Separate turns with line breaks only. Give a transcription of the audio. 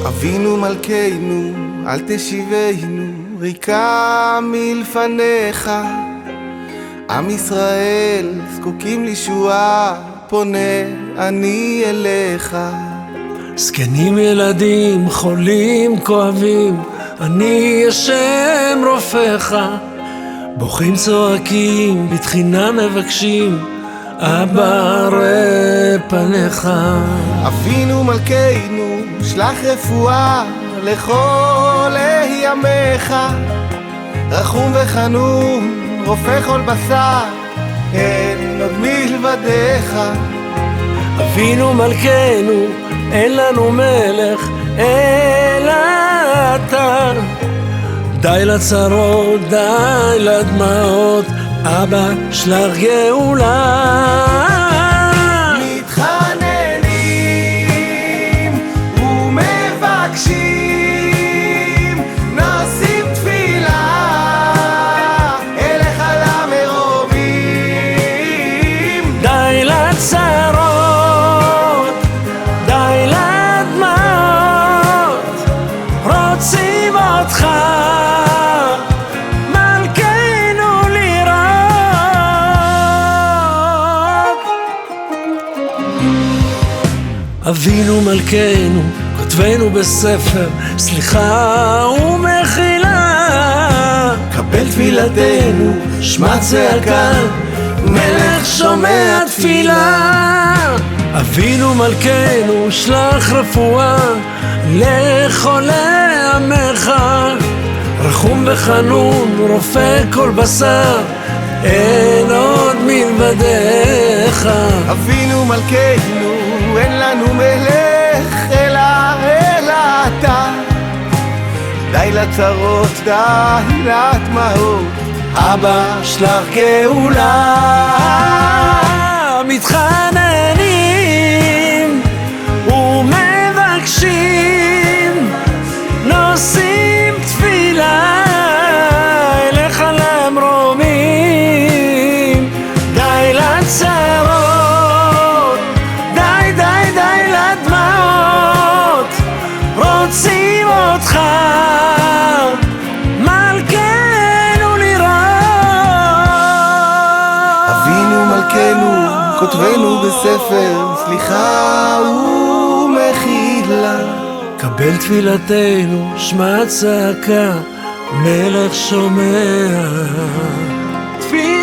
אבינו מלכנו, אל תשיבנו ריקה מלפניך. עם ישראל זקוקים לישועה, פונה אני אליך.
זקנים ילדים, חולים כואבים, אני השם רופאך. בוכים צועקים, בתחינה מבקשים, אבא ראה פניך.
אבינו מלכנו, שלח רפואה לכל ימיך. רחום וחנון, רופא כל בשר, אין עוד מלבדך.
אבינו מלכנו, אין לנו מלך אלא אתה. די לצרות, די לדמעות, אבא שלח גאולה.
מתחננים ומבקשים, נושאים תפילה אליך למרומים.
די לצרות, די לדמעות, רוצים אותך מלכנו לראות. אבינו מלכנו, כותבנו בספר סליחה ומחילה.
קבל תפילתנו, שמע צעקה,
מלך שומע תפילה. אבינו מלכנו, שלח רפואה לחולי עמך. רחום וחנון, רופא כל בשר, אין עוד מלבדך.
אבינו מלכנו, אין לנו מלך אלא אתה. די לצרות, די לדמעות,
אבא שלח גאולה. מתחננים ומבקשים, נושאים תפילה אליך למרומים. די לצרות, די די די לדמעות, רוצים אותך מלכנו לראות.
אבינו מלכנו, כותבנו בספר סליחה ומחילה.
קבל תפילתנו, שמע צעקה, מלך שומע תפילה.